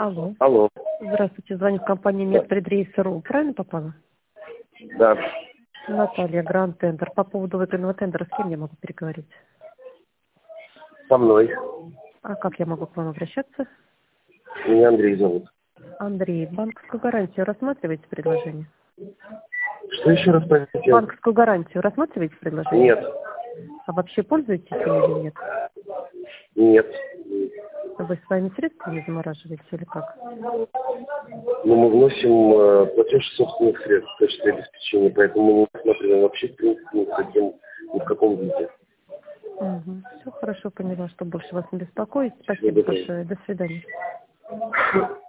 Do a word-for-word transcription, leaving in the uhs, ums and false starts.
Алло. Алло. Здравствуйте, звоню в компанию Медпредрейс.ру. Правильно попала? Да. Наталья, Гранд Тендер. По поводу выигранного тендера с кем я могу переговорить? Со мной. А как я могу к вам обращаться? Меня Андрей зовут. Андрей, банковскую гарантию рассматриваете предложение? Что еще раз спросите? Банковскую гарантию рассматриваете предложение? Нет. А вообще пользуетесь им или нет? Нет. Вы своими средствами замораживаете или как? Но мы вносим э, платеж собственных средств в качестве обеспечения, поэтому мы не рассматриваем вообще в принципе ни в каком, ни в каком виде. Угу. Все хорошо, поняла, что больше вас не беспокоить. Всего Спасибо доброго. большое. До свидания.